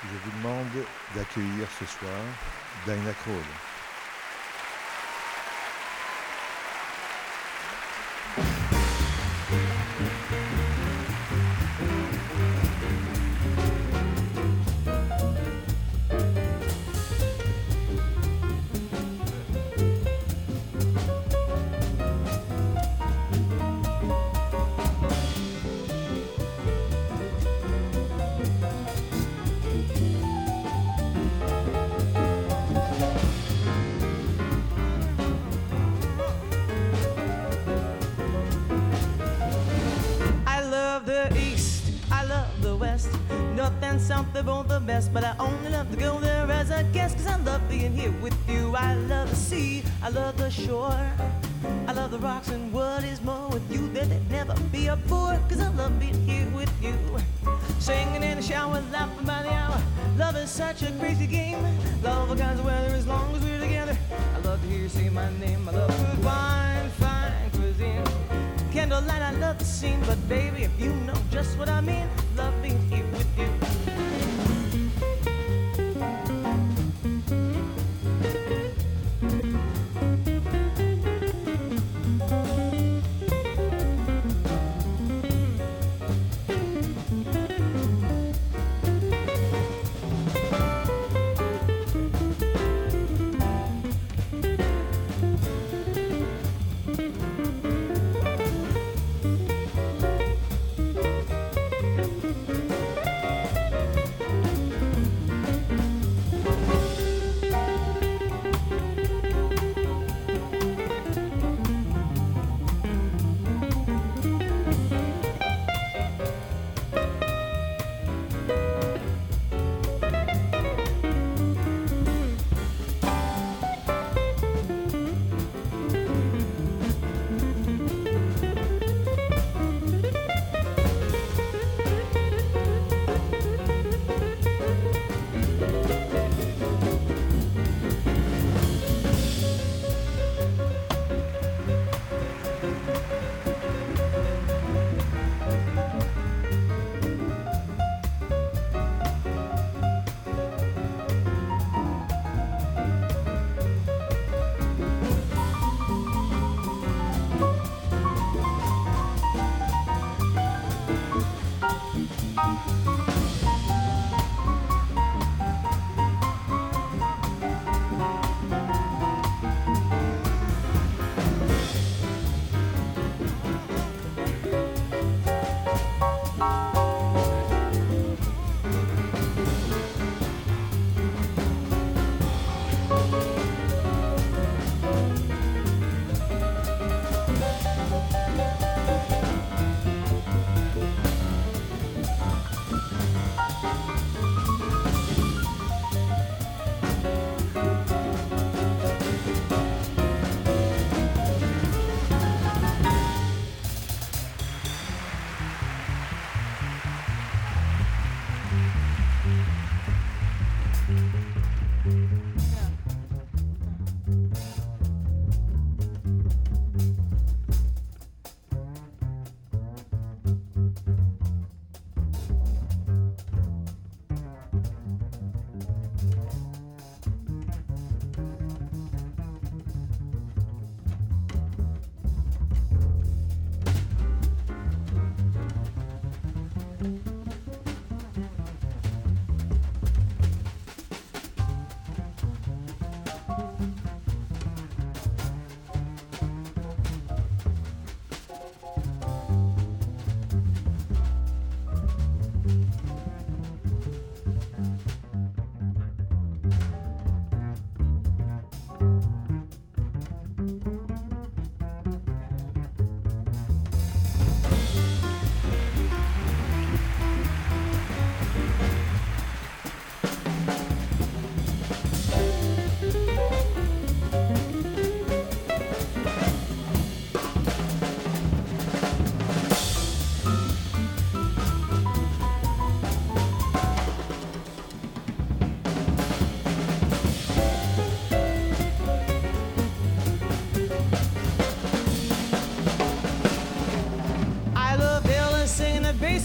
Je vous demande d'accueillir ce soir Dinah Krall. South, they're both the best, but I only love to go there as a guest, 'cause I love being here with you. I love the sea, I love the shore, I love the rocks, and what is more, with you there'd never be a bore, 'cause I love being here with you. Singing in the shower, laughing by the hour, love is such a crazy game. Love all kinds of weather as long as we're together. I love to hear you say my name. I love good wine, fine cuisine, candlelight, I love the scene, but baby, if you know just what I mean, love being here with you.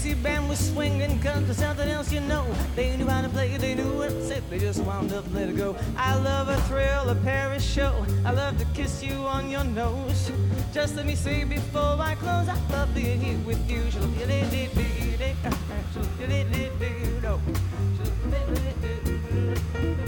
Dixie band was swinging, cause there's something else you know. They knew how to play, they knew what to say, they just wound up and let it go. I love a thrill, a Paris show. I love to kiss you on your nose. Just let me say before I close, I love being here with you. No.